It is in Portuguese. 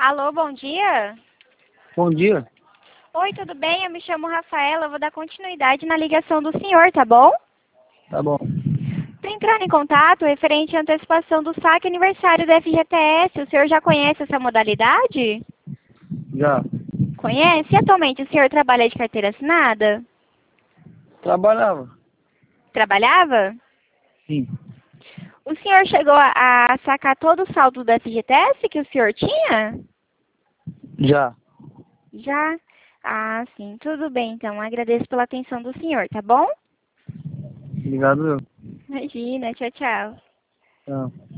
Alô, bom dia. Bom dia. Oi, tudo bem? Eu me chamo Rafaela, eu vou dar continuidade na ligação do senhor, tá bom? Tá bom. Estou entrando em contato referente à antecipação do saque aniversário da FGTS. O senhor já conhece essa modalidade? Já. Conhece? E atualmente o senhor trabalha de carteira assinada? Trabalhava? Trabalhava? Sim. O senhor chegou a sacar todo o saldo da FGTS que o senhor tinha? Já. Já? Ah, sim. Tudo bem, então. Agradeço pela atenção do senhor, tá bom? Obrigado, eu. Imagina. Tchau, tchau. Tchau.